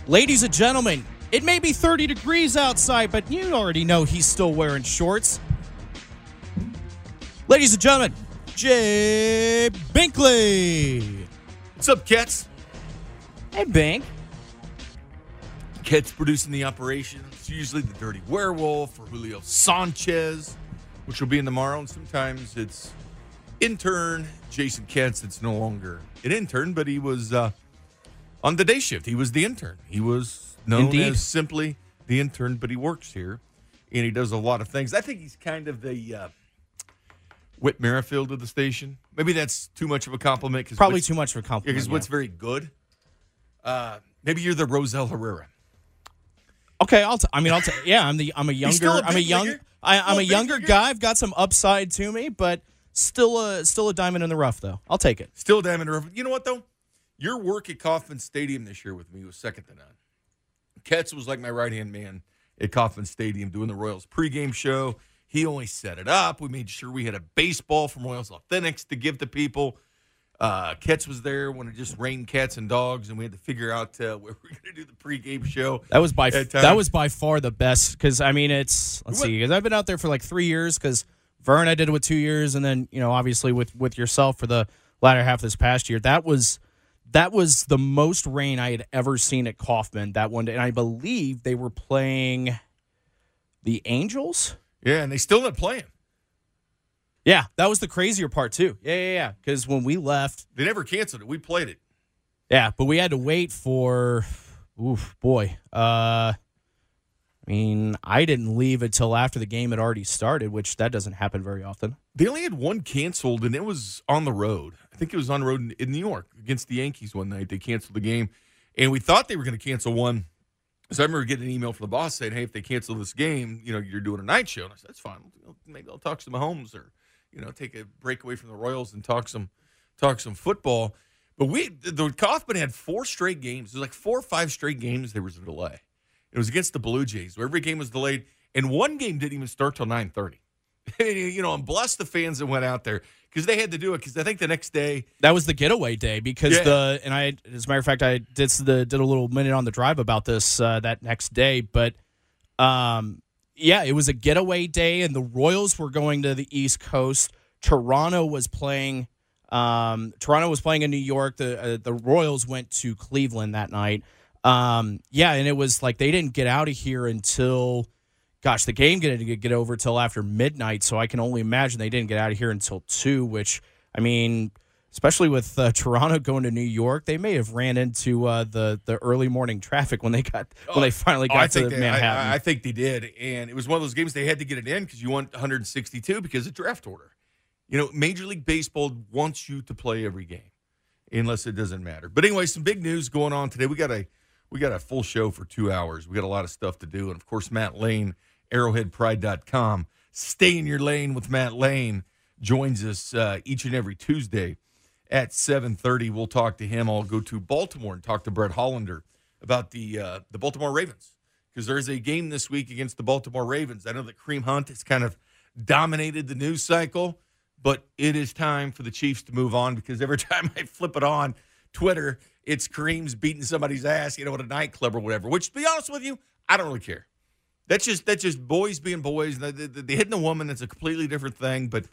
Ladies and gentlemen, it may be 30 degrees outside, but you already know he's still wearing shorts. Ladies and gentlemen, Jay Binkley. What's up, Cats? Hey, Bink. Cats producing the operation. It's usually the Dirty Werewolf or Julio Sanchez, which will be in tomorrow. And sometimes it's intern Jason Katz. It's no longer an intern, but he was on the day shift. He was the intern. He was known as simply the intern, but he works here, and he does a lot of things. I think he's kind of the Whit Merrifield of the station. Maybe that's too much of a compliment. Probably too much of a compliment. Because Whit's very good. Maybe you're the Roselle Herrera. Okay, I'm a younger guy. I've got some upside to me, but still a diamond in the rough, though. I'll take it. Still a diamond in the rough. You know what, though? Your work at Kauffman Stadium this year with me was second to none. Ketz was like my right-hand man at Kauffman Stadium doing the Royals pregame show. He only set it up. We made sure we had a baseball from Royals Authentics to give to people. Ketz was there when it just rained cats and dogs, and we had to figure out where we were going to do the pregame show. That was by far the best because, let's see, because I've been out there for like 3 years because Vern, I did it with 2 years, and then, obviously with yourself for the latter half of this past year. That was the most rain I had ever seen at Kauffman that one day, and I believe they were playing the Angels. Yeah, and they still not playing. Yeah, that was the crazier part, too. Yeah. Because when we left... They never canceled it. We played it. Yeah, but we had to wait for... I didn't leave until after the game had already started, which that doesn't happen very often. They only had one canceled, and it was on the road. I think it was on the road in New York against the Yankees one night. They canceled the game, and we thought they were going to cancel one. So I remember getting an email from the boss saying, hey, if they cancel this game, you're doing a night show. And I said, that's fine. Maybe I'll talk to Mahomes or... take a break away from the Royals and talk some football. But the Kauffman had 4 straight games. It was like 4 or 5 straight games there was a delay. It was against the Blue Jays, where every game was delayed, and one game didn't even start till 9:30. I'm blessed the fans that went out there because they had to do it. Because I think the next day that was the getaway day. Because as a matter of fact, I did a little minute on the drive about this that next day, but. Yeah, it was a getaway day, and the Royals were going to the East Coast. Toronto was playing in New York. The Royals went to Cleveland that night. And it was like they didn't get out of here until, the game didn't get over till after midnight. So I can only imagine they didn't get out of here until 2. Which especially with Toronto going to New York, they may have ran into the early morning traffic when they finally got to Manhattan. I think they did, and it was one of those games they had to get it in because you want 162 because of draft order. Major League Baseball wants you to play every game, unless it doesn't matter. But anyway, some big news going on today. We got a full show for 2 hours. We got a lot of stuff to do, and of course, Matt Lane, ArrowheadPride.com. Stay in your lane with Matt Lane joins us each and every Tuesday. At 7:30, we'll talk to him. I'll go to Baltimore and talk to Brett Hollander about the Baltimore Ravens because there's a game this week against the Baltimore Ravens. I know that Kareem Hunt has kind of dominated the news cycle, but it is time for the Chiefs to move on because every time I flip it on Twitter, it's Kareem's beating somebody's ass, at a nightclub or whatever, which, to be honest with you, I don't really care. That's just boys being boys. They hitting a woman, that's a completely different thing, but,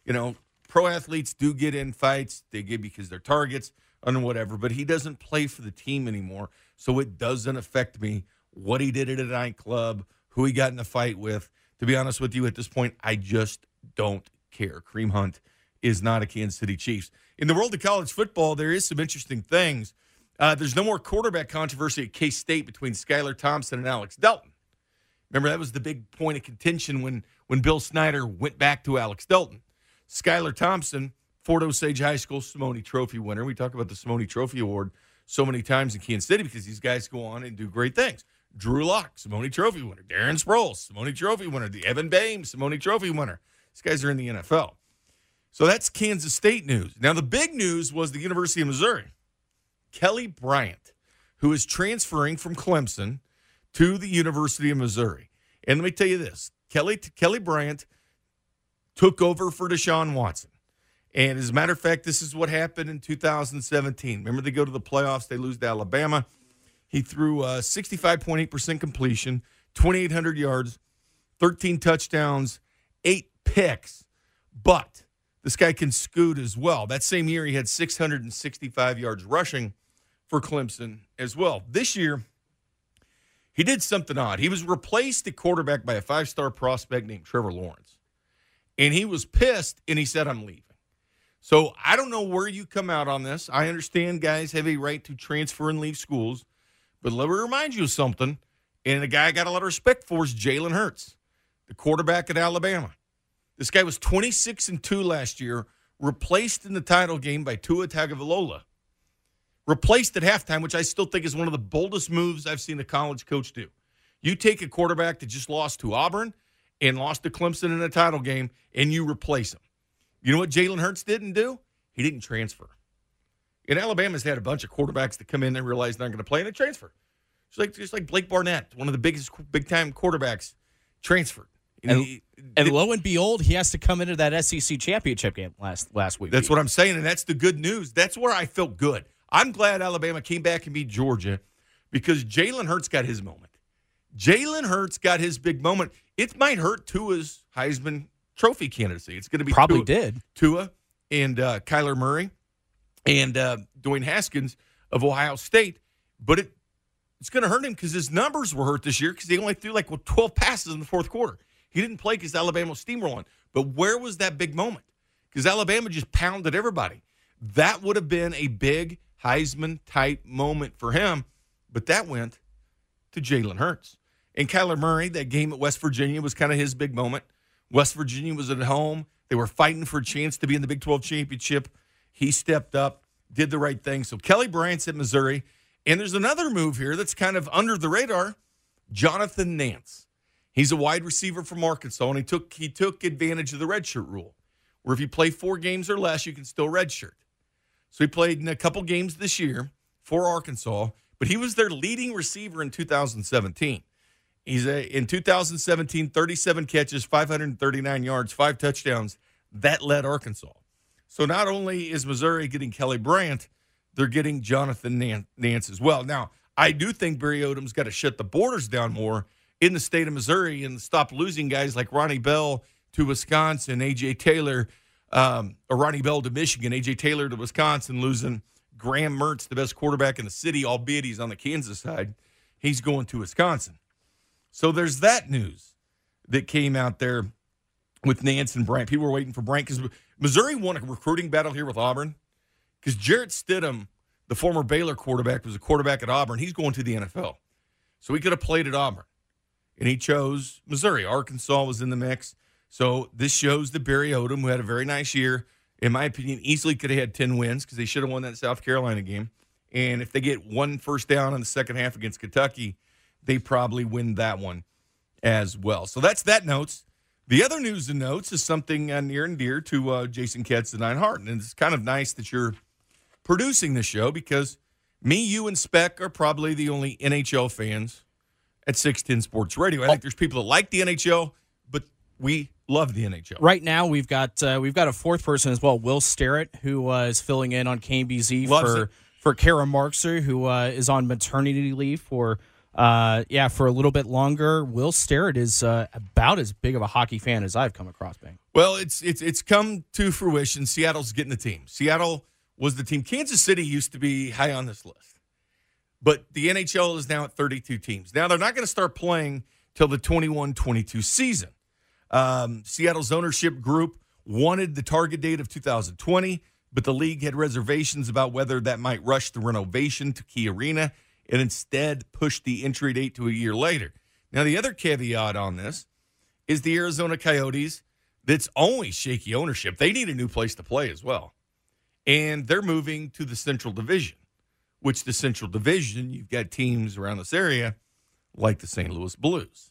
pro athletes do get in fights. They get because they're targets and whatever, but he doesn't play for the team anymore, so it doesn't affect me what he did at a nightclub, who he got in a fight with. To be honest with you, at this point, I just don't care. Kareem Hunt is not a Kansas City Chiefs. In the world of college football, there is some interesting things. There's no more quarterback controversy at K-State between Skylar Thompson and Alex Delton. Remember, that was the big point of contention when Bill Snyder went back to Alex Delton. Skylar Thompson, Fort Osage High School Simone Trophy winner. We talk about the Simone Trophy Award so many times in Kansas City because these guys go on and do great things. Drew Lock, Simone Trophy winner. Darren Sproles, Simone Trophy winner. The Evan Bames, Simone Trophy winner. These guys are in the NFL. So that's Kansas State news. Now, the big news was the University of Missouri. Kelly Bryant, who is transferring from Clemson to the University of Missouri. And let me tell you this. Kelly Bryant took over for Deshaun Watson. And as a matter of fact, this is what happened in 2017. Remember, they go to the playoffs. They lose to Alabama. He threw 65.8% completion, 2,800 yards, 13 touchdowns, 8 picks. But this guy can scoot as well. That same year, he had 665 yards rushing for Clemson as well. This year, he did something odd. He was replaced at quarterback by a 5-star prospect named Trevor Lawrence. And he was pissed, and he said, I'm leaving. So I don't know where you come out on this. I understand guys have a right to transfer and leave schools. But let me remind you of something. And a guy I got a lot of respect for is Jalen Hurts, the quarterback at Alabama. This guy was 26-2 last year, replaced in the title game by Tua Tagovailoa. Replaced at halftime, which I still think is one of the boldest moves I've seen a college coach do. You take a quarterback that just lost to Auburn and lost to Clemson in a title game, and you replace him. You know what Jalen Hurts didn't do? He didn't transfer. And Alabama's had a bunch of quarterbacks that come in and realize they're not going to play, and they transfer. Just like Blake Barnett, one of the biggest big-time quarterbacks, transferred. And lo and behold, he has to come into that SEC championship game last week. That's what I'm saying, and that's the good news. That's where I felt good. I'm glad Alabama came back and beat Georgia because Jalen Hurts got his moment. Jalen Hurts got his big moment. It might hurt Tua's Heisman Trophy candidacy. It's going to be Tua and Kyler Murray and Dwayne Haskins of Ohio State. But it's going to hurt him because his numbers were hurt this year because he only threw 12 passes in the fourth quarter. He didn't play because Alabama was steamrolling. But where was that big moment? Because Alabama just pounded everybody. That would have been a big Heisman-type moment for him, but that went to Jalen Hurts. And Kyler Murray, that game at West Virginia was kind of his big moment. West Virginia was at home. They were fighting for a chance to be in the Big 12 championship. He stepped up, did the right thing. So Kelly Bryant's at Missouri. And there's another move here that's kind of under the radar, Jonathan Nance. He's a wide receiver from Arkansas, and he took advantage of the redshirt rule, where if you play 4 games or less, you can still redshirt. So he played in a couple games this year for Arkansas, but he was their leading receiver in 2017. He's in 2017, 37 catches, 539 yards, 5 touchdowns. That led Arkansas. So not only is Missouri getting Kelly Bryant, they're getting Jonathan Nance as well. Now, I do think Barry Odom's got to shut the borders down more in the state of Missouri and stop losing guys like Ronnie Bell to Wisconsin, A.J. Taylor, or Ronnie Bell to Michigan, A.J. Taylor to Wisconsin, losing Graham Mertz, the best quarterback in the city, albeit he's on the Kansas side. He's going to Wisconsin. So there's that news that came out there with Nance and Bryant. People were waiting for Bryant because Missouri won a recruiting battle here with Auburn because Jarrett Stidham, the former Baylor quarterback, was a quarterback at Auburn. He's going to the NFL. So he could have played at Auburn. And he chose Missouri. Arkansas was in the mix. So this shows that Barry Odom, who had a very nice year, in my opinion, easily could have had 10 wins because they should have won that South Carolina game. And if they get 1 first down in the second half against Kentucky, they probably win that one as well. So that's that notes. The other news and notes is something near and dear to Jason Katz and Einhart. And it's kind of nice that you're producing this show because me, you, and Speck are probably the only NHL fans at 610 Sports Radio. I think there's people that like the NHL, but we love the NHL. Right now, we've got a fourth person as well, Will Sterrett, who is filling in on KBZ for Kara Markser, who is on maternity leave for a little bit longer. Will Sterrett is about as big of a hockey fan as I've come across, Bang. Well, it's come to fruition. Seattle's getting the team. Seattle was the team. Kansas City used to be high on this list. But the NHL is now at 32 teams. Now, they're not going to start playing till the 21-22 season. Seattle's ownership group wanted the target date of 2020, but the league had reservations about whether that might rush the renovation to Key Arena and instead pushed the entry date to a year later. Now, the other caveat on this is the Arizona Coyotes, that's only shaky ownership. They need a new place to play as well. And they're moving to the Central Division, which the Central Division, you've got teams around this area like the St. Louis Blues.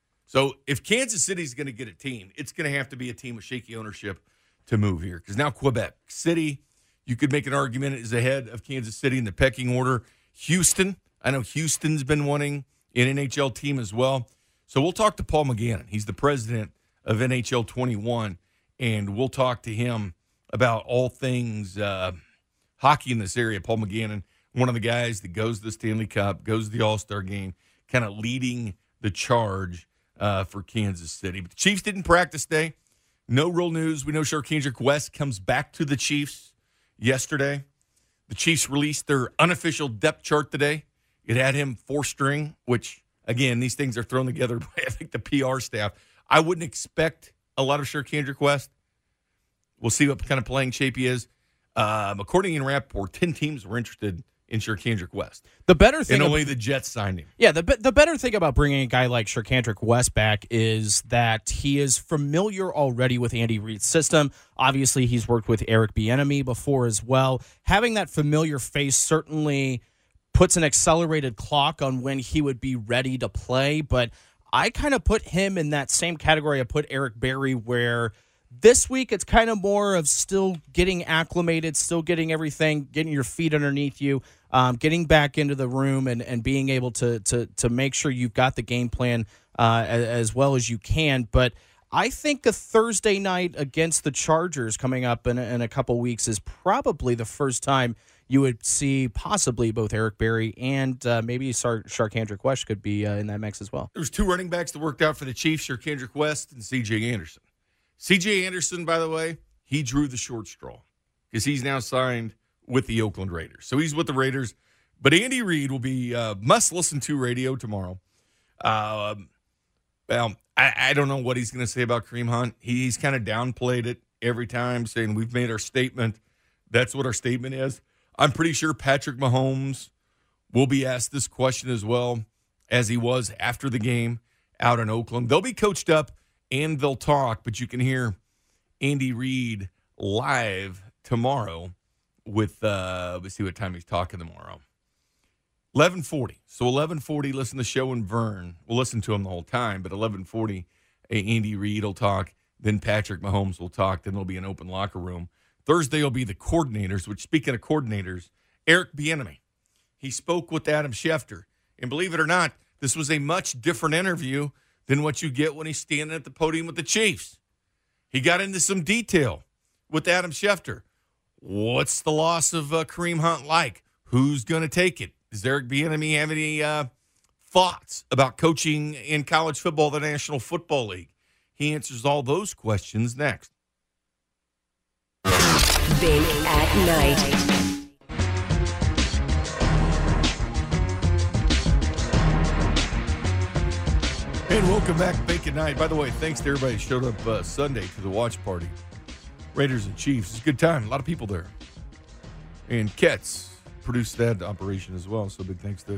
So if Kansas City's going to get a team, it's going to have to be a team with shaky ownership to move here. Because now Quebec City, you could make an argument, is ahead of Kansas City in the pecking order. Houston, I know Houston's been wanting an NHL team as well. So we'll talk to Paul McGannon. He's the president of NHL 21, and we'll talk to him about all things hockey in this area. Paul McGannon one of the guys that goes to the Stanley Cup, goes to the All-Star game, kind of leading the charge for Kansas City. But the Chiefs didn't practice today. No real news. We know Sharkhandrick West comes back to the Chiefs yesterday. The Chiefs released their unofficial depth chart today. It had him 4-string, which, again, these things are thrown together by, I think, the PR staff. I wouldn't expect a lot of Sharkhandrick West. We'll see what kind of playing shape he is. According to Rappaport, 10 teams were interested in Sharkhandrick West. The better thing, and only the Jets signed him. Yeah, the better thing about bringing a guy like Sharkhandrick West back is that he is familiar already with Andy Reid's system. Obviously, he's worked with Eric Bieniemy before as well. Having that familiar face certainly puts an accelerated clock on when he would be ready to play, but I kind of put him in that same category I put Eric Berry, where this week it's kind of more of still getting acclimated, still getting everything, getting your feet underneath you, getting back into the room and being able to make sure you've got the game plan as well as you can. But I think a Thursday night against the Chargers coming up in a couple weeks is probably the first time you would see possibly both Eric Berry and maybe Sharkhandrick West could be in that mix as well. There's 2 running backs that worked out for the Chiefs, Sharkhandrick West and C.J. Anderson. C.J. Anderson, by the way, he drew the short straw because he's now signed with the Oakland Raiders. So he's with the Raiders. But Andy Reid will be must-listen-to radio tomorrow. Well, I don't know what he's going to say about Kareem Hunt. He's kind of downplayed it every time, saying we've made our statement. That's what our statement is. I'm pretty sure Patrick Mahomes will be asked this question as well, as he was after the game out in Oakland. They'll be coached up and they'll talk, but you can hear Andy Reid live tomorrow with, let's see what time he's talking tomorrow. 11:40. So 11:40, listen to the show in Vern. We'll listen to him the whole time, but 11:40, Andy Reid will talk. Then Patrick Mahomes will talk. Then there'll be an open locker room. Thursday will be the coordinators, which, speaking of coordinators, Eric Bieniemy. He spoke with Adam Schefter. And believe it or not, this was a much different interview than what you get when he's standing at the podium with the Chiefs. He got into some detail with Adam Schefter. What's the loss of Kareem Hunt like? Who's going to take it? Does Eric Bieniemy have any thoughts about coaching in college football, the National Football League? He answers all those questions next. Bink at Night. And welcome back to Bink at Night. By the way, thanks to everybody who showed up Sunday to the watch party. Raiders and Chiefs. It's a good time. A lot of people there. And Ketz produced that operation as well. So big thanks to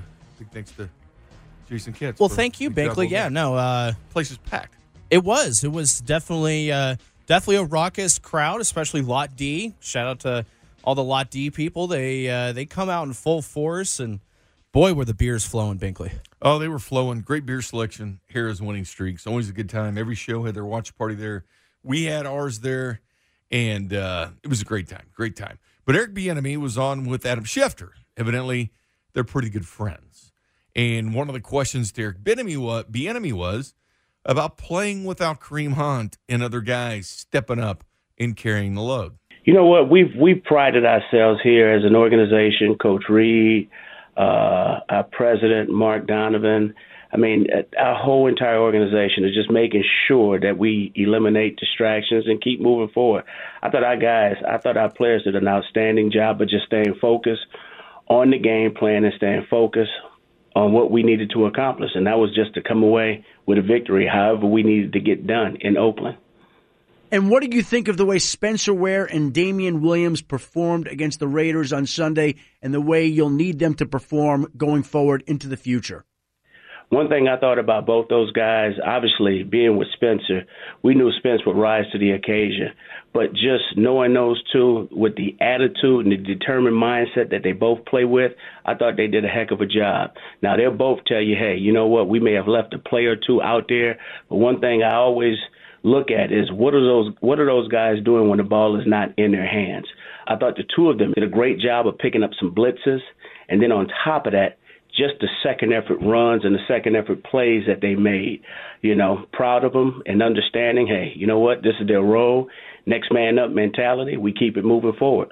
Jason Ketz. Well, thank you, Binkley. Yeah, no. Place is packed. It was. It was definitely a raucous crowd, especially Lot D. Shout out to all the Lot D people. They come out in full force, and boy, were the beers flowing, Binkley. Oh, they were flowing. Great beer selection. Harrah's winning streaks. Always a good time. Every show had their watch party there. We had ours there, and it was a great time. Great time. But Eric Bieniemy was on with Adam Schefter. Evidently, they're pretty good friends. And one of the questions to Eric Bieniemy was about playing without Kareem Hunt and other guys stepping up and carrying the load. You know what? We've prided ourselves here as an organization, Coach Reid, our president, Mark Donovan. I mean, our whole entire organization is just making sure that we eliminate distractions and keep moving forward. I thought our players did an outstanding job of just staying focused on the game plan and staying focused on what we needed to accomplish. And that was just to come away with a victory, however we needed to get done in Oakland. And what did you think of the way Spencer Ware and Damian Williams performed against the Raiders on Sunday and the way you'll need them to perform going forward into the future? One thing I thought about both those guys, obviously being with Spencer, we knew Spence would rise to the occasion. But just knowing those two with the attitude and the determined mindset that they both play with, I thought they did a heck of a job. Now, they'll both tell you, hey, you know what, we may have left a play or two out there, but one thing I always look at is what are those guys doing when the ball is not in their hands? I thought the two of them did a great job of picking up some blitzes, and then on top of that, just the second effort runs and the second effort plays that they made. You know, proud of them and understanding, hey, you know what, this is their role. Next man up mentality. We keep it moving forward.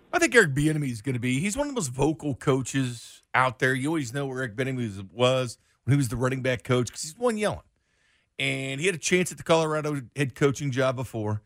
I think Eric Bieniemy is going to be. He's one of the most vocal coaches out there. You always know where Eric Bieniemy was when he was the running back coach because he's one yelling. And he had a chance at the Colorado head coaching job before.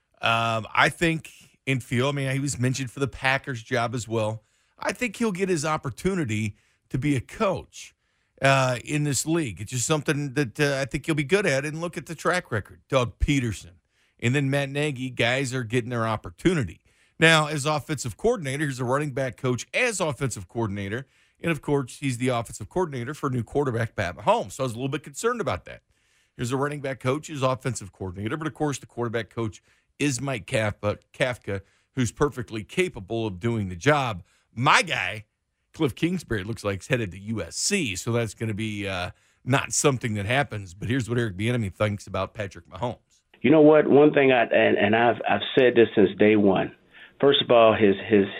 I think in field, he was mentioned for the Packers job as well. I think he'll get his opportunity to be a coach in this league. It's just something that I think he'll be good at. And look at the track record. Doug Peterson and then Matt Nagy, guys are getting their opportunity. Now, as offensive coordinator, he's a running back coach as offensive coordinator. And, of course, he's the offensive coordinator for new quarterback Pat Mahomes. So I was a little bit concerned about that. Here's a running back coach, he's offensive coordinator. But, of course, the quarterback coach is Mike Kafka, who's perfectly capable of doing the job. My guy, Cliff Kingsbury, looks like he's headed to USC. So that's going to be not something that happens. But here's what Eric Bieniemy thinks about Patrick Mahomes. You know what? One thing I've said this since day one. First of all, his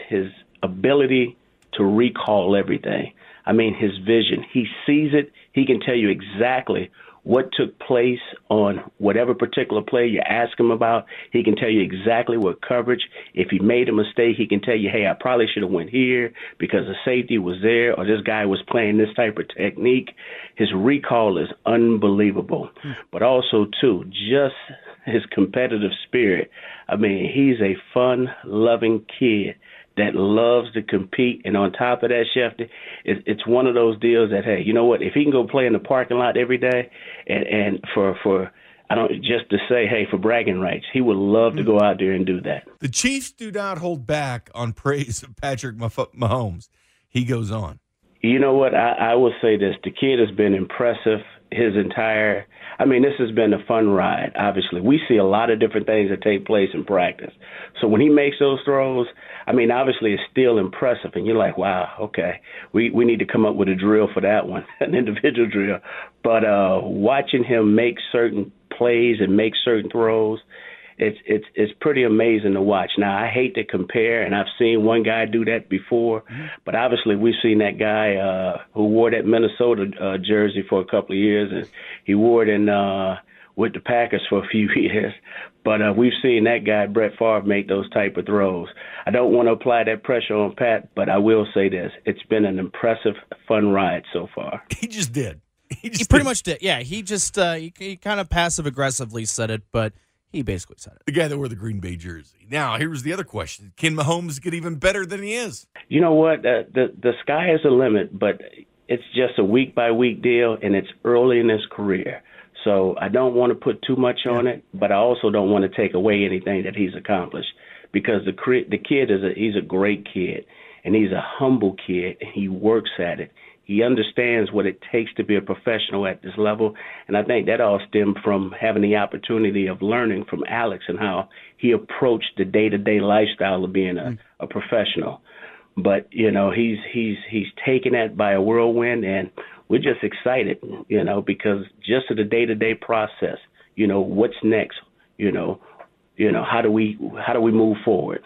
ability to recall everything. His vision. He sees it. He can tell you exactly what took place on whatever particular play you ask him about. He can tell you exactly what coverage. If he made a mistake, he can tell you, hey, I probably should have went here because the safety was there or this guy was playing this type of technique. His recall is unbelievable. But also, too, just his competitive spirit. He's a fun-loving kid that loves to compete. And on top of that, Shefty, it's one of those deals that, hey, you know what? If he can go play in the parking lot every day and for I don't just to say, hey, for bragging rights, he would love to go out there and do that. The Chiefs do not hold back on praise of Patrick Mahomes. He goes on. You know what? I will say this. The kid has been impressive his entire this has been a fun ride, obviously. We see a lot of different things that take place in practice. So when he makes those throws, obviously it's still impressive. And you're like, wow, okay, we need to come up with a drill for that one, an individual drill. But watching him make certain plays and make certain throws, it's pretty amazing to watch. Now, I hate to compare, and I've seen one guy do that before, but obviously we've seen that guy who wore that Minnesota jersey for a couple of years, and he wore it in with the Packers for a few years. But we've seen that guy, Brett Favre, make those type of throws. I don't want to apply that pressure on Pat, but I will say this. It's been an impressive, fun ride so far. He just did. He pretty much did. Yeah, he just he kind of passive-aggressively said it, but he basically said it. The guy that wore the Green Bay jersey. Now, here's the other question. Can Mahomes get even better than he is? You know what? The sky is the limit, but it's just a week-by-week deal, and it's early in his career. So I don't want to put too much on it, but I also don't want to take away anything that he's accomplished because the kid he's a great kid, and he's a humble kid, and he works at it. He understands what it takes to be a professional at this level, and I think that all stemmed from having the opportunity of learning from Alex and how he approached the day-to-day lifestyle of being a professional. But he's taken that by a whirlwind, and we're just excited, because just of the day-to-day process. What's next? How do we move forward?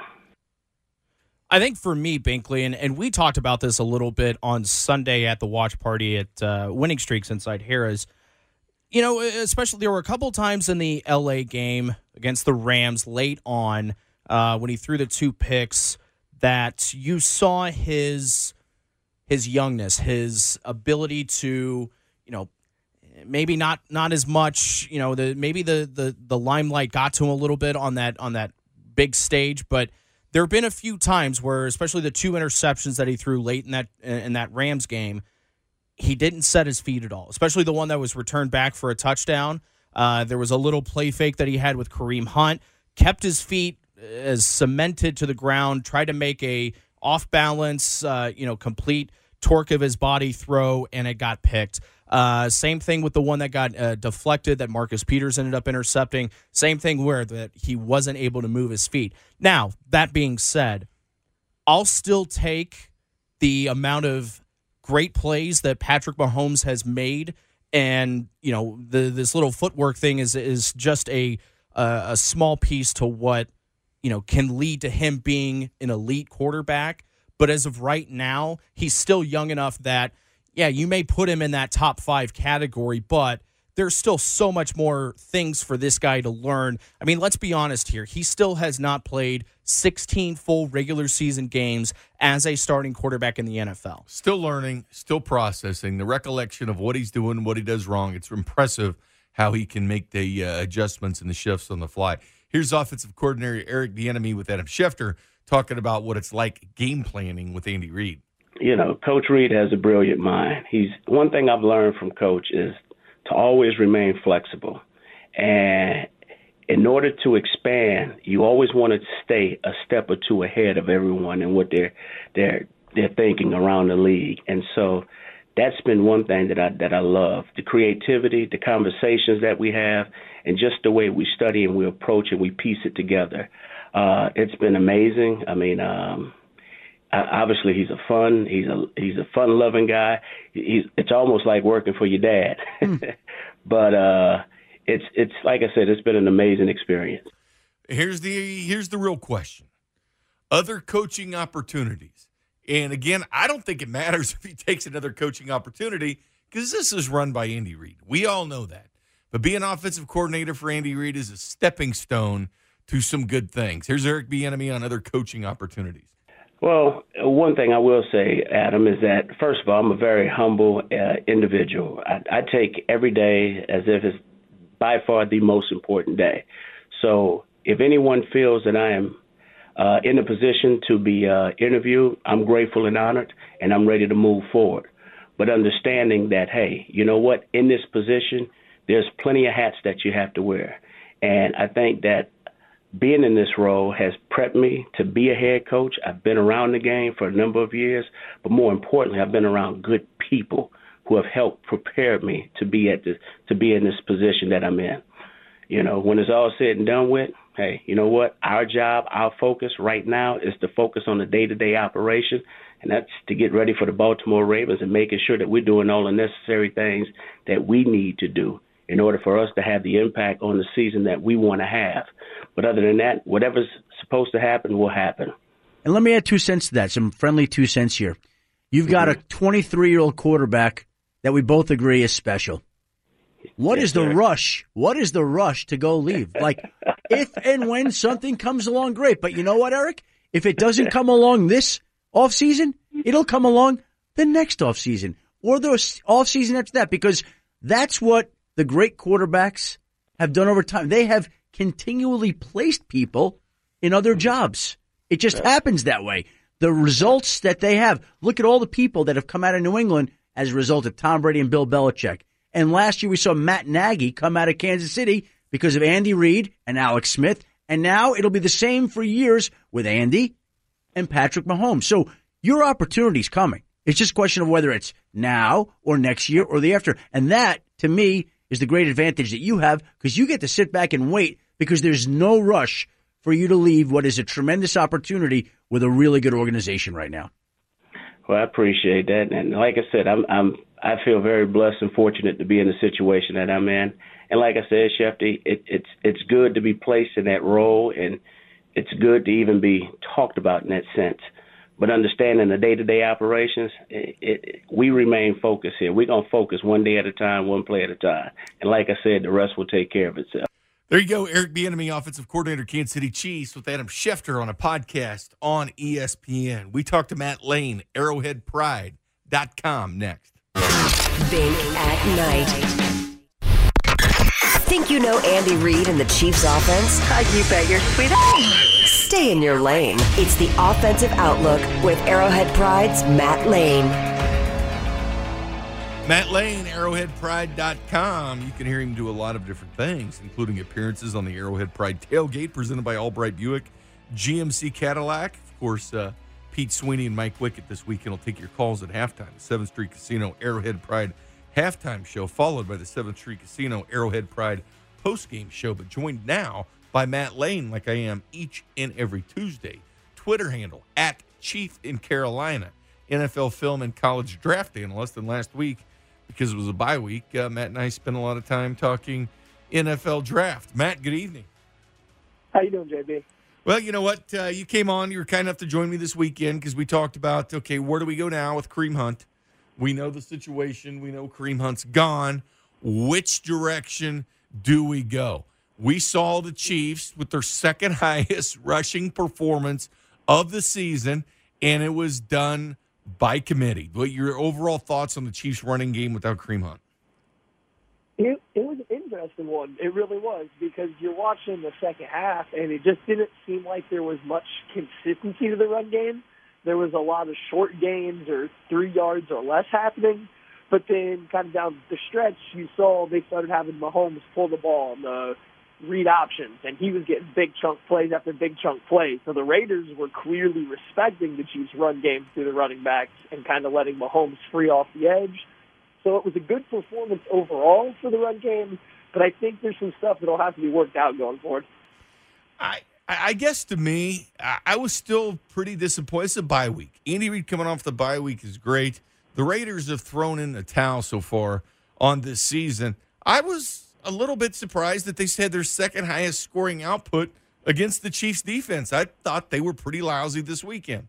I think for me, Binkley, and we talked about this a little bit on Sunday at the watch party at Winning Streaks Inside Harrah's, especially there were a couple times in the L.A. game against the Rams late on when he threw the 2 picks that you saw his youngness, his ability to, maybe not as much, maybe the limelight got to him a little bit on that big stage, but there have been a few times where, especially the 2 interceptions that he threw late in that Rams game, he didn't set his feet at all, especially the one that was returned back for a touchdown. There was a little play fake that he had with Kareem Hunt, kept his feet as cemented to the ground, tried to make a off-balance, complete torque of his body throw, and it got picked. Same thing with the one that got deflected that Marcus Peters ended up intercepting. Same thing where that he wasn't able to move his feet. Now, that being said, I'll still take the amount of great plays that Patrick Mahomes has made, and this little footwork thing is just a small piece to what can lead to him being an elite quarterback. But as of right now, he's still young enough that, yeah, you may put him in that top 5 category, but there's still so much more things for this guy to learn. I mean, let's be honest here. He still has not played 16 full regular season games as a starting quarterback in the NFL. Still learning, still processing. The recollection of what he's doing, what he does wrong, it's impressive how he can make the adjustments and the shifts on the fly. Here's offensive coordinator Eric Bieniemy with Adam Schefter talking about what it's like game planning with Andy Reid. You know, Coach Reid has a brilliant mind. One thing I've learned from Coach is to always remain flexible. And in order to expand, you always want to stay a step or two ahead of everyone and what they're thinking around the league. And so that's been one thing that I love, the creativity, the conversations that we have, and just the way we study and we approach and we piece it together. It's been amazing. I mean, obviously he's a fun-loving guy. It's almost like working for your dad. But it's like I said, it's been an amazing experience. Here's the real question. Other coaching opportunities. And again, I don't think it matters if he takes another coaching opportunity because this is run by Andy Reid. We all know that. But being offensive coordinator for Andy Reid is a stepping stone to some good things. Here's Eric Bieniemy on other coaching opportunities. Well, one thing I will say, Adam, is that, first of all, I'm a very humble individual. I take every day as if it's by far the most important day. So if anyone feels that I am in a position to be interviewed, I'm grateful and honored, and I'm ready to move forward. But understanding that, hey, you know what, in this position, there's plenty of hats that you have to wear. And I think that being in this role has prepped me to be a head coach. I've been around the game for a number of years, but more importantly, I've been around good people who have helped prepare me to be in this position that I'm in. You know, when it's all said and done with, hey, you know what? Our job, our focus right now is to focus on the day-to-day operation, and that's to get ready for the Baltimore Ravens and making sure that we're doing all the necessary things that we need to do in order for us to have the impact on the season that we want to have. But other than that, whatever's supposed to happen will happen. And let me add 2 cents to that, some friendly 2 cents here. You've got a 23-year-old quarterback that we both agree is special. What is the rush? What is the rush to go leave? Like, if and when something comes along, great. But you know what, Eric? If it doesn't come along this offseason, it'll come along the next offseason or the offseason after that, because that's what the great quarterbacks have done over time. They have continually placed people in other jobs. It just happens that way. The results that they have, look at all the people that have come out of New England as a result of Tom Brady and Bill Belichick. And last year we saw Matt Nagy come out of Kansas City because of Andy Reid and Alex Smith. And now it'll be the same for years with Andy and Patrick Mahomes. So your opportunity's coming. It's just a question of whether it's now or next year or the after. And that, to me, is the great advantage that you have, because you get to sit back and wait, because there's no rush for you to leave what is a tremendous opportunity with a really good organization right now. Well, I appreciate that. And like I said, I feel very blessed and fortunate to be in the situation that I'm in. And like I said, Shefty, it's good to be placed in that role, and it's good to even be talked about in that sense. But understanding the day-to-day operations, we remain focused here. We're going to focus one day at a time, one play at a time. And like I said, the rest will take care of itself. There you go, Eric Bieniemy, offensive coordinator, Kansas City Chiefs, with Adam Schefter on a podcast on ESPN. We talked to Matt Lane, arrowheadpride.com next. Bing at night. Think you know Andy Reid and the Chiefs offense? You bet you're sweet. Stay in your lane. It's the Offensive Outlook with Arrowhead Pride's Matt Lane. Matt Lane, arrowheadpride.com. You can hear him do a lot of different things, including appearances on the Arrowhead Pride tailgate presented by Albright Buick, GMC Cadillac. Of course, Pete Sweeney and Mike Wickett this weekend will take your calls at halftime. The 7th Street Casino Arrowhead Pride halftime show, followed by the 7th Street Casino Arrowhead Pride postgame show, but joined now by Matt Lane, like I am each and every Tuesday. Twitter handle at Chief in Carolina, NFL film and college draft analyst. And last week, because it was a bye week, Matt and I spent a lot of time talking NFL draft. Matt, good evening. How you doing, JB? Well, you know what? You came on. You were kind enough to join me this weekend because we talked about, okay, where do we go now with Kareem Hunt? We know the situation. We know Kareem Hunt's gone. which direction do we go? We saw the Chiefs with their second highest rushing performance of the season, and it was done by committee. What your overall thoughts on the Chiefs running game without Kareem Hunt? It was an interesting one. It really was, because you're watching the second half, and it just didn't seem like there was much consistency to the run game. There was a lot of short gains or 3 yards or less happening. But then kind of down the stretch, you saw they started having Mahomes pull the ball on the read options, and he was getting big chunk plays after big chunk plays. So the Raiders were clearly respecting the Chiefs' run game through the running backs and kind of letting Mahomes free off the edge. So it was a good performance overall for the run game, but I think there's some stuff that will have to be worked out going forward. I guess to me, I was still pretty disappointed. It's a bye week. Andy Reid coming off the bye week is great. The Raiders have thrown in the towel so far on this season. I was a little bit surprised that they had their second highest scoring output against the Chiefs defense. I thought they were pretty lousy this weekend.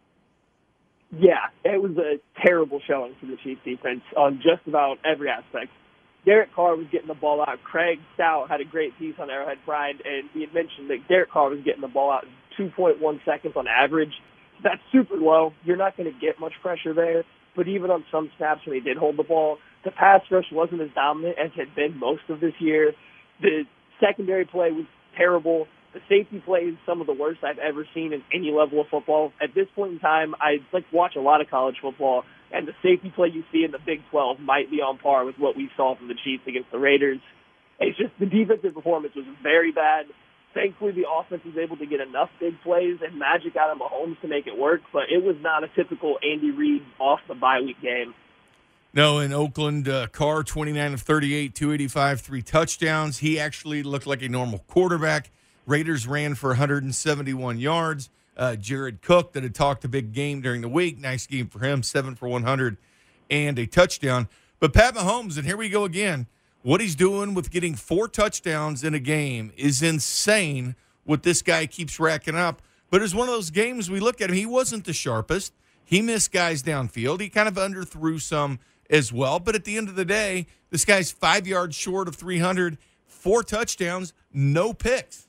Yeah, it was a terrible showing for the Chiefs defense on just about every aspect. Derek Carr was getting the ball out. Craig Stout had a great piece on Arrowhead Pride, and he had mentioned that Derek Carr was getting the ball out in 2.1 seconds on average. That's super low. You're not going to get much pressure there. But even on some snaps when he did hold the ball, the pass rush wasn't as dominant as it had been most of this year. The secondary play was terrible. The safety play is some of the worst I've ever seen in any level of football. At this point in time, I like to watch a lot of college football, and the safety play you see in the Big 12 might be on par with what we saw from the Chiefs against the Raiders. It's just the defensive performance was very bad. Thankfully, the offense was able to get enough big plays and magic out of Mahomes to make it work, but it was not a typical Andy Reid off the bye week game. No, in Oakland, Carr, 29 of 38, 285, 3 touchdowns. He actually looked like a normal quarterback. Raiders ran for 171 yards. Jared Cook, that had talked a big game during the week, nice game for him, 7 for 100 and a touchdown. But Pat Mahomes, and here we go again, what he's doing with getting 4 touchdowns in a game is insane, what this guy keeps racking up. But it's one of those games we look at him, he wasn't the sharpest. He missed guys downfield. He kind of underthrew some as well. But at the end of the day, this guy's 5 yards short of 300, 4 touchdowns, no picks.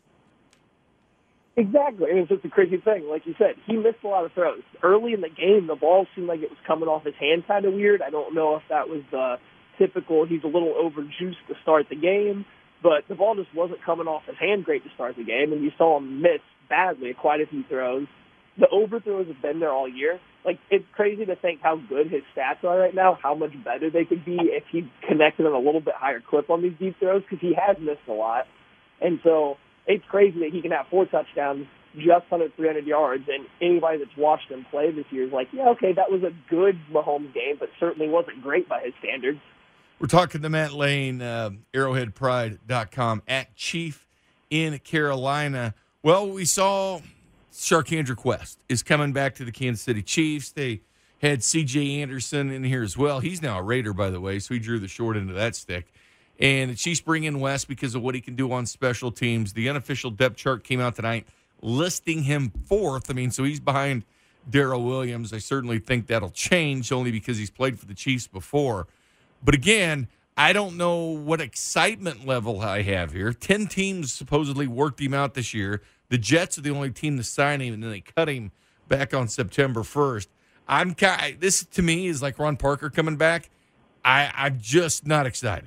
Exactly. And it's just a crazy thing. Like you said, he missed a lot of throws. Early in the game, the ball seemed like it was coming off his hand kind of weird. I don't know if that was the typical, he's a little overjuiced to start the game, but the ball just wasn't coming off his hand great to start the game, and you saw him miss badly quite a few throws. The overthrows have been there all year. Like, it's crazy to think how good his stats are right now, how much better they could be if he connected on a little bit higher clip on these deep throws, because he has missed a lot. And so it's crazy that he can have 4 touchdowns, just under 300 yards, and anybody that's watched him play this year is like, yeah, okay, that was a good Mahomes game, but certainly wasn't great by his standards. We're talking to Matt Lane, arrowheadpride.com, at Chief in Carolina. Well, we saw Sharkandra Quest is coming back to the Kansas City Chiefs. They had C.J. Anderson in here as well. He's now a Raider, by the way, so he drew the short end of that stick. And the Chiefs bring in West because of what he can do on special teams. The unofficial depth chart came out tonight listing him 4th. I mean, so he's behind Darrell Williams. I certainly think that'll change only because he's played for the Chiefs before. But again, I don't know what excitement level I have here. 10 teams supposedly worked him out this year. The Jets are the only team to sign him, and then they cut him back on September 1st. This, to me, is like Ron Parker coming back. I'm just not excited.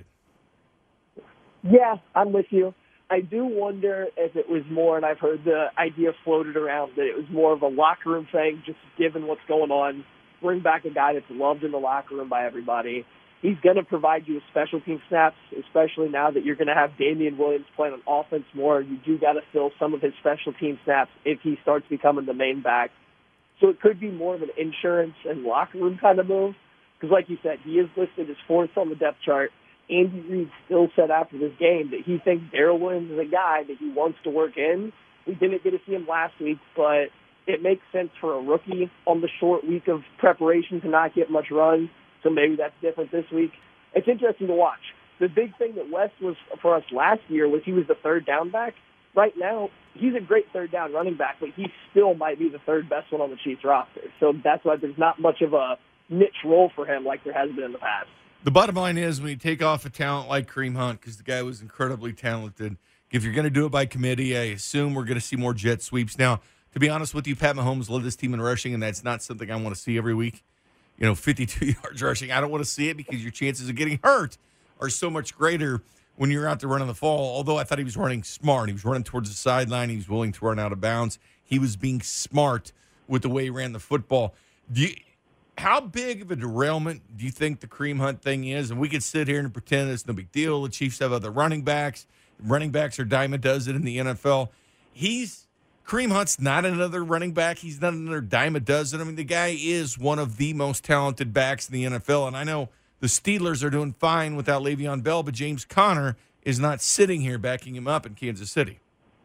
Yeah, I'm with you. I do wonder if it was more, and I've heard the idea floated around, that it was more of a locker room thing, just given what's going on. Bring back a guy that's loved in the locker room by everybody. He's going to provide you with special team snaps, especially now that you're going to have Damian Williams playing on offense more. You do got to fill some of his special team snaps if he starts becoming the main back. So it could be more of an insurance and locker room kind of move. Because like you said, he is listed as 4th on the depth chart. Andy Reid still said after this game that he thinks Darrell Williams is a guy that he wants to work in. We didn't get to see him last week, but it makes sense for a rookie on the short week of preparation to not get much run. So maybe that's different this week. It's interesting to watch. The big thing that West was for us last year was he was the 3rd down back. Right now, he's a great 3rd down running back, but he still might be the 3rd best one on the Chiefs roster. So that's why there's not much of a niche role for him like there has been in the past. The bottom line is when you take off a talent like Kareem Hunt, because the guy was incredibly talented, if you're going to do it by committee, I assume we're going to see more jet sweeps. Now, to be honest with you, Pat Mahomes led this team in rushing, and that's not something I want to see every week. 52 yards rushing. I don't want to see it because your chances of getting hurt are so much greater when you're out there running the fall. Although I thought he was running smart. He was running towards the sideline. He was willing to run out of bounds. He was being smart with the way he ran the football. How big of a derailment do you think the Kareem Hunt thing is? And we could sit here and pretend it's no big deal. The Chiefs have other running backs. Running backs are dime a dozen in the NFL. Kareem Hunt's not another running back. He's not another dime a dozen. I mean, the guy is one of the most talented backs in the NFL. And I know the Steelers are doing fine without Le'Veon Bell, but James Conner is not sitting here backing him up in Kansas City.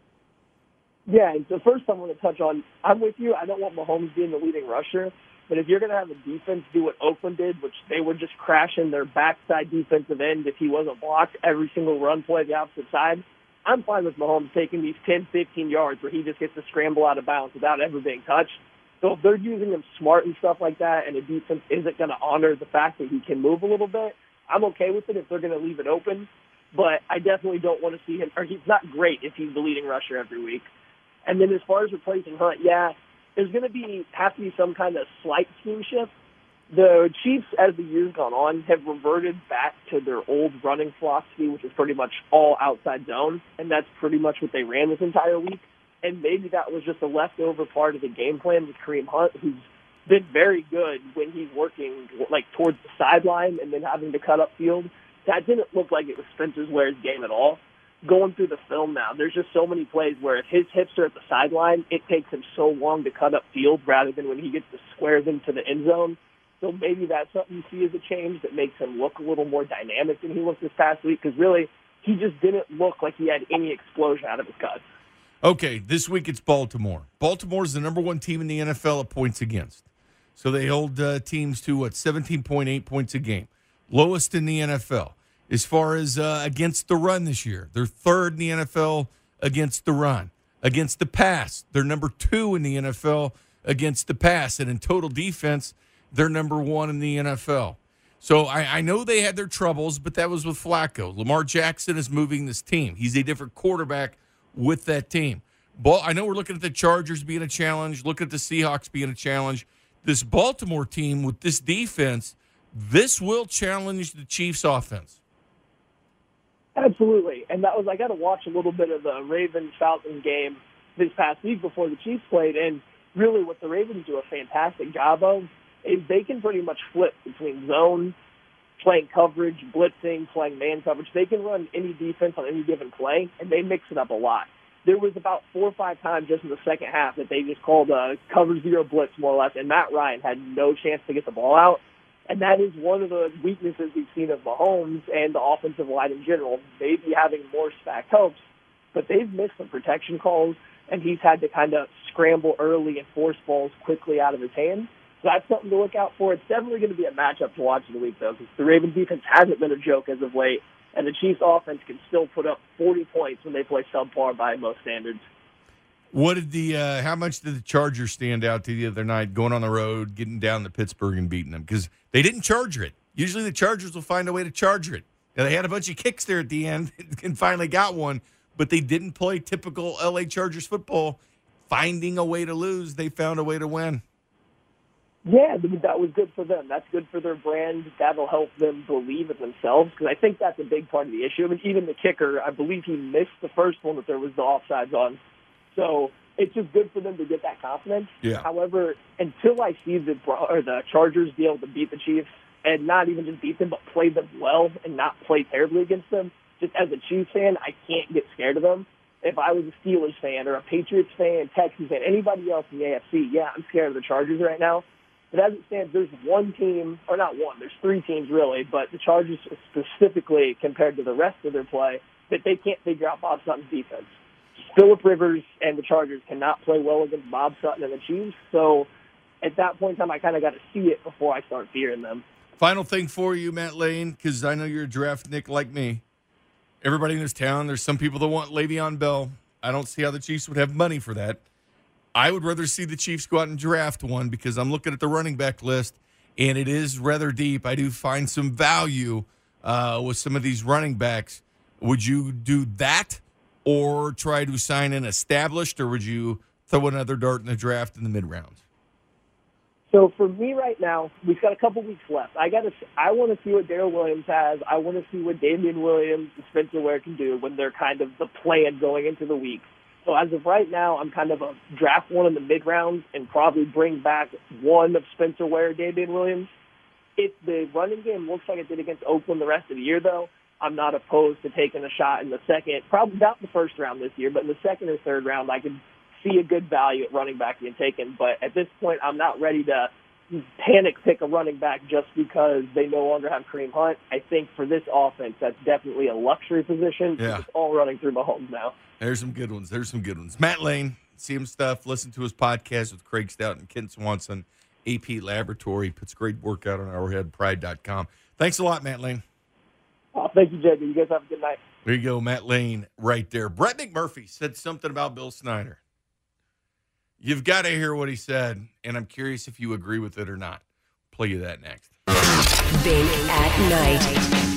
Yeah, and so first I want to touch on, I'm with you. I don't want Mahomes being the leading rusher. But if you're going to have a defense do what Oakland did, which they were just crashing their backside defensive end if he wasn't blocked every single run play the opposite side, I'm fine with Mahomes taking these 10, 15 yards where he just gets to scramble out of bounds without ever being touched. So if they're using him smart and stuff like that and the defense isn't going to honor the fact that he can move a little bit, I'm okay with it if they're going to leave it open. But I definitely don't want to see him, or he's not great if he's the leading rusher every week. And then as far as replacing Hunt, yeah, there's going to have to be some kind of slight scheme shift. The Chiefs, as the years gone on, have reverted back to their old running philosophy, which is pretty much all outside zone, and that's pretty much what they ran this entire week. And maybe that was just a leftover part of the game plan with Kareem Hunt, who's been very good when he's working like towards the sideline and then having to cut up field. That didn't look like it was Spencer Ware's game at all. Going through the film now, there's just so many plays where if his hips are at the sideline, it takes him so long to cut up field rather than when he gets to square them to the end zone. So maybe that's something you see as a change that makes him look a little more dynamic than he looked this past week, because really he just didn't look like he had any explosion out of his cuts. Okay, this week it's Baltimore. Baltimore's the number one team in the NFL at points against. So they hold teams to, 17.8 points a game. Lowest in the NFL. As far as against the run this year, they're third in the NFL against the run. Against the pass, they're number 2 in the NFL against the pass. And in total defense, they're number 1 in the NFL. So I know they had their troubles, but that was with Flacco. Lamar Jackson is moving this team. He's a different quarterback with that team. I know we're looking at the Chargers being a challenge, looking at the Seahawks being a challenge. This Baltimore team with this defense, this will challenge the Chiefs' offense. Absolutely. And that was, I got to watch a little bit of the Ravens-Falcons game this past week before the Chiefs played. And really what the Ravens do a fantastic job of is they can pretty much flip between zone, playing coverage, blitzing, playing man coverage. They can run any defense on any given play, and they mix it up a lot. There was about 4 or 5 times just in the second half that they just called a cover zero blitz, more or less, and Matt Ryan had no chance to get the ball out. And that is one of the weaknesses we've seen of Mahomes and the offensive line in general. Maybe having more stacked hopes, but they've missed some protection calls, and he's had to kind of scramble early and force balls quickly out of his hands. So that's something to look out for. It's definitely going to be a matchup to watch in the week, though, because the Ravens defense hasn't been a joke as of late, and the Chiefs offense can still put up 40 points when they play subpar by most standards. What did how much did the Chargers stand out to you the other night, going on the road, getting down to Pittsburgh and beating them? Because they didn't charger it. Usually the Chargers will find a way to charger it. Now, they had a bunch of kicks there at the end and finally got one, but they didn't play typical L.A. Chargers football. Finding a way to lose, they found a way to win. Yeah, that was good for them. That's good for their brand. That'll help them believe in themselves, because I think that's a big part of the issue. I mean, even the kicker, I believe he missed the first one that there was the offsides on. So it's just good for them to get that confidence. Yeah. However, until I see the Chargers be able to beat the Chiefs, and not even just beat them, but play them well and not play terribly against them, just as a Chiefs fan, I can't get scared of them. If I was a Steelers fan or a Patriots fan, Texans fan, anybody else in the AFC, yeah, I'm scared of the Chargers right now. But as it stands, there's one team, or not one, there's 3 teams really, but the Chargers specifically compared to the rest of their play, that they can't figure out Bob Sutton's defense. Phillip Rivers and the Chargers cannot play well against Bob Sutton and the Chiefs. So at that point in time, I kind of got to see it before I start fearing them. Final thing for you, Matt Lane, because I know you're a draft Nick like me. Everybody in this town, there's some people that want Le'Veon Bell. I don't see how the Chiefs would have money for that. I would rather see the Chiefs go out and draft one, because I'm looking at the running back list, and it is rather deep. I do find some value with some of these running backs. Would you do that or try to sign an established, or would you throw another dart in the draft in the mid-rounds? So for me right now, we've got a couple weeks left. I want to see what Darrell Williams has. I want to see what Damian Williams and Spencer Ware can do when they're kind of the plan going into the week. So as of right now, I'm kind of a draft one in the mid-rounds and probably bring back one of Spencer Ware, Damian Williams. If the running game looks like it did against Oakland the rest of the year, though, I'm not opposed to taking a shot in the second, probably not the first round this year, but in the second or third round, I could see a good value at running back being taken. But at this point, I'm not ready to panic pick a running back just because they no longer have Kareem Hunt. I think for this offense, that's definitely a luxury position. Yeah. It's all running through Mahomes now. There's some good ones. Matt Lane, see him stuff, listen to his podcast with Craig Stout and Ken Swanson, AP Laboratory, puts great work out on OurheadPride.com. Thanks a lot, Matt Lane. Oh, thank you, JB. You guys have a good night. There you go, Matt Lane right there. Brett McMurphy said something about Bill Snyder. You've got to hear what he said, and I'm curious if you agree with it or not. Play you that next. Bink at Night.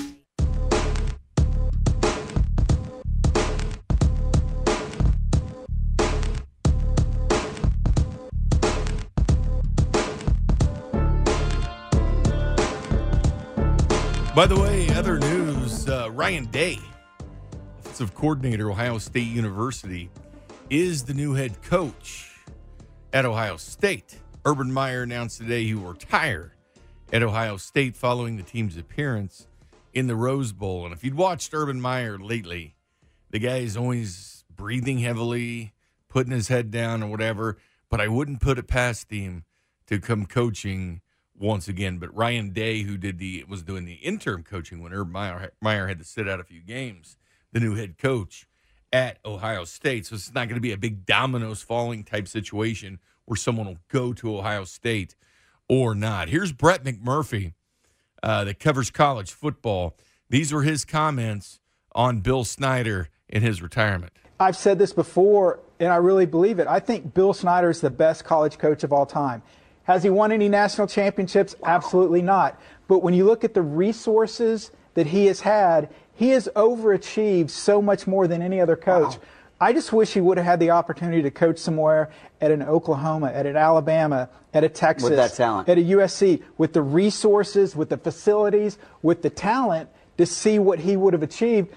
By the way, other news, Ryan Day, offensive coordinator, Ohio State University, is the new head coach at Ohio State. Urban Meyer announced today he will retire at Ohio State following the team's appearance in the Rose Bowl. And if you'd watched Urban Meyer lately, the guy is always breathing heavily, putting his head down or whatever, but I wouldn't put it past him to come coaching once again. But Ryan Day, who was doing the interim coaching when Urban Meyer had to sit out a few games, the new head coach at Ohio State. So it's not going to be a big dominoes falling type situation where someone will go to Ohio State or not. Here's Brett McMurphy that covers college football. These were his comments on Bill Snyder in his retirement. I've said this before, and I really believe it. I think Bill Snyder is the best college coach of all time. Has he won any national championships? Absolutely not. But when you look at the resources that he has had, he has overachieved so much more than any other coach. Wow. I just wish he would have had the opportunity to coach somewhere at an Oklahoma, at an Alabama, at a Texas, with that talent, at a USC, with the resources, with the facilities, with the talent to see what he would have achieved.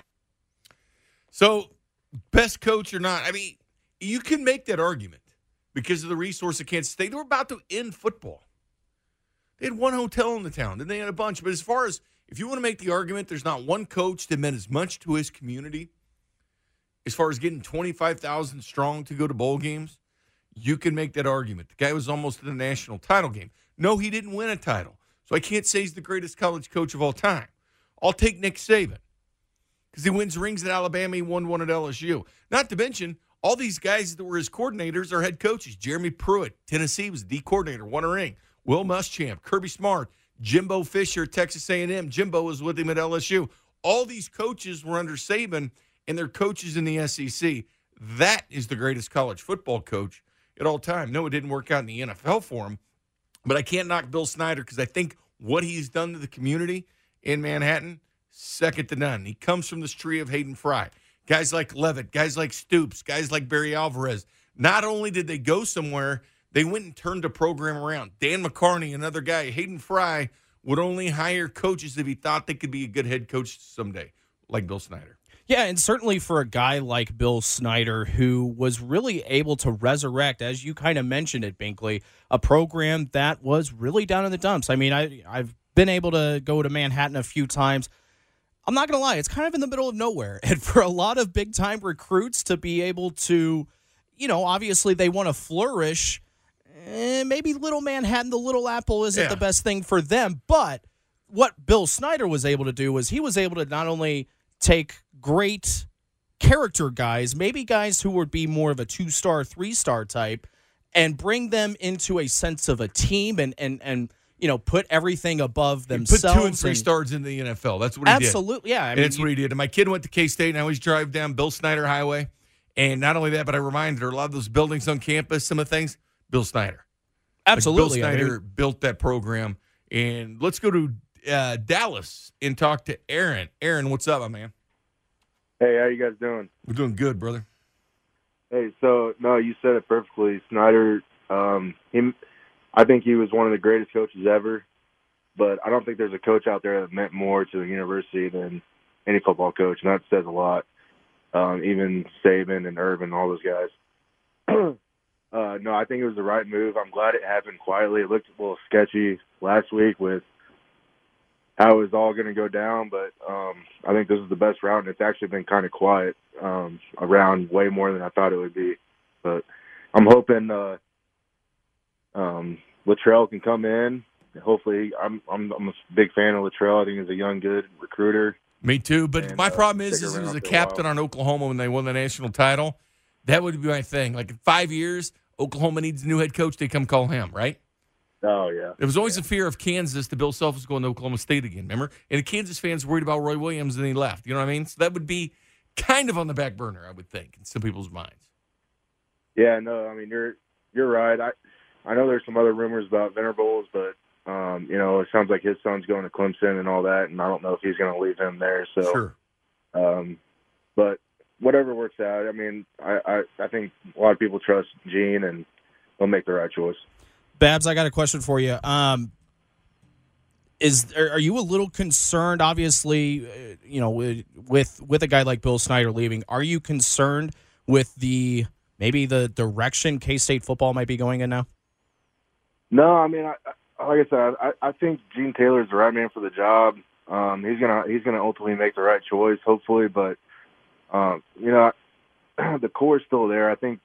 So, best coach or not, I mean, you can make that argument because of the resource of Kansas State. They were about to end football. They had one hotel in the town, then they had a bunch. But as far as, if you want to make the argument, there's not one coach that meant as much to his community as far as getting 25,000 strong to go to bowl games, you can make that argument. The guy was almost in a national title game. No, he didn't win a title. So I can't say he's the greatest college coach of all time. I'll take Nick Saban because he wins rings at Alabama. He won one at LSU. Not to mention, all these guys that were his coordinators are head coaches. Jeremy Pruitt, Tennessee, was the coordinator, won a ring. Will Muschamp, Kirby Smart, Jimbo Fisher, Texas A&M. Jimbo was with him at LSU. All these coaches were under Saban, and they're coaches in the SEC. That is the greatest college football coach at all time. No, it didn't work out in the NFL for him, but I can't knock Bill Snyder because I think what he's done to the community in Manhattan, second to none. He comes from this tree of Hayden Fry. Guys like Levitt, guys like Stoops, guys like Barry Alvarez. Not only did they go somewhere, they went and turned the program around. Dan McCarney, another guy. Hayden Fry would only hire coaches if he thought they could be a good head coach someday, like Bill Snyder. Yeah, and certainly for a guy like Bill Snyder, who was really able to resurrect, as you kind of mentioned it, Binkley, a program that was really down in the dumps. I mean, I've been able to go to Manhattan a few times. I'm not going to lie, it's kind of in the middle of nowhere. And for a lot of big-time recruits to be able to, obviously they want to flourish. Maybe Little Manhattan, the Little Apple, isn't the best thing for them. But what Bill Snyder was able to do was he was able to not only take great character guys, maybe guys who would be more of a 2-star, 3-star type, and bring them into a sense of a team and put everything above themselves. Put 2 and 3 stars in the NFL. That's what he did. Absolutely, yeah. That's what he did. And my kid went to K-State, and I always drive down Bill Snyder Highway. And not only that, but I reminded her a lot of those buildings on campus, some of the things, Bill Snyder. Absolutely. Bill Snyder built that program And let's go to Dallas and talk to Aaron. Aaron, what's up, my man? Hey, how you guys doing? We're doing good, brother. Hey, so, no, you said it perfectly. Snyder, I think he was one of the greatest coaches ever, but I don't think there's a coach out there that meant more to the university than any football coach, and that says a lot. Even Saban and Irvin, all those guys. No, I think it was the right move. I'm glad it happened quietly. It looked a little sketchy last week with how it was all going to go down, but I think this is the best route, and it's actually been kind of quiet around way more than I thought it would be. But I'm hoping Littrell can come in. Hopefully, I'm a big fan of Littrell. I think he's a young, good recruiter. Me too, but my problem is he was a captain on Oklahoma when they won the national title. That would be my thing. Like in 5 years, Oklahoma needs a new head coach. They come call him, right? Oh, yeah. There was always a fear of Kansas that Bill Self was going to Oklahoma State again, remember? And the Kansas fans worried about Roy Williams and he left. You know what I mean? So that would be kind of on the back burner, I would think, in some people's minds. Yeah, no, I mean, you're right. I know there's some other rumors about Venables, but, it sounds like his son's going to Clemson and all that, and I don't know if he's going to leave him there. So, sure. But whatever works out, I mean, I think a lot of people trust Gene, and they'll make the right choice. Babs, I got a question for you. Are you a little concerned? Obviously, with a guy like Bill Snyder leaving, are you concerned with maybe the direction K-State football might be going in now? No, I mean, like I said, I think Gene Taylor is the right man for the job. He's gonna ultimately make the right choice, hopefully. But the core is still there. I think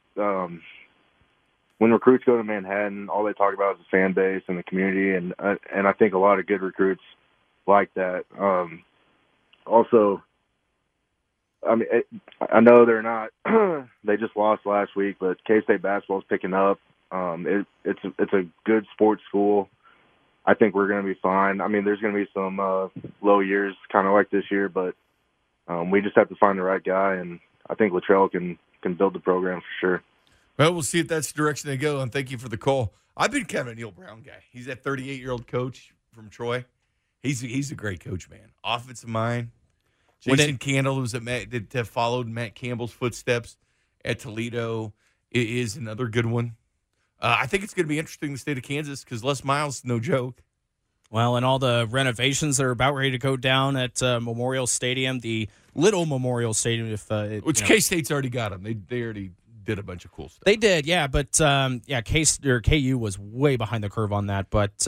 when recruits go to Manhattan, all they talk about is the fan base and the community, and I think a lot of good recruits like that. Also, I mean, I know they're not. They just lost last week, but K-State basketball is picking up. It's a good sports school. I think we're going to be fine. I mean, there's going to be some low years, kind of like this year, but we just have to find the right guy, and I think Littrell can build the program for sure. Well, we'll see if that's the direction they go, and thank you for the call. I've been kind of a Neil Brown guy. He's that 38-year-old coach from Troy. He's a great coach, man. Offensive mind. Jason Candle, that followed Matt Campbell's footsteps at Toledo, is another good one. I think it's going to be interesting in the state of Kansas because Les Miles, no joke. Well, and all the renovations that are about ready to go down at Memorial Stadium, the little Memorial Stadium. Which K-State's already got them. They already did a bunch of cool stuff. They did, yeah. But, KU was way behind the curve on that. But,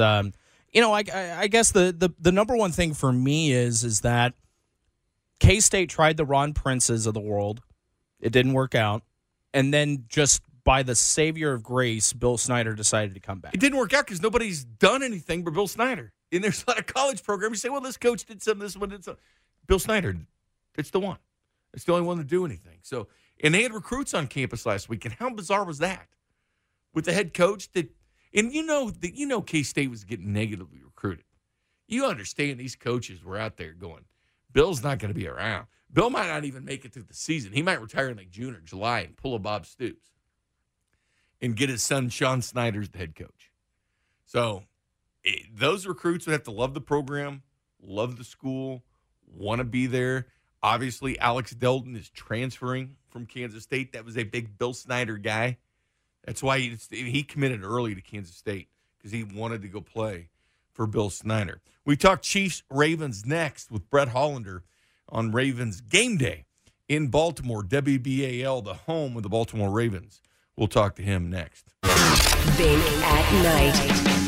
I guess the number one thing for me is that K-State tried the Ron Princes of the world. It didn't work out. And then just by the savior of grace, Bill Snyder decided to come back. It didn't work out because nobody's done anything but Bill Snyder. And there's a lot of college programs. You say, well, this coach did some, this one did some. Bill Snyder, it's the one. It's the only one to do anything. So, and they had recruits on campus last week. And how bizarre was that? With the head coach that, and K-State was getting negatively recruited. You understand these coaches were out there going, Bill's not going to be around. Bill might not even make it through the season. He might retire in like June or July and pull a Bob Stoops and get his son Sean Snyder as the head coach. So those recruits would have to love the program, love the school, want to be there. Obviously, Alex Delton is transferring from Kansas State. That was a big Bill Snyder guy. That's why he committed early to Kansas State because he wanted to go play for Bill Snyder. We talk Chiefs-Ravens next with Brett Hollander on Ravens Game Day in Baltimore, WBAL, the home of the Baltimore Ravens. We'll talk to him next. Bink at Night.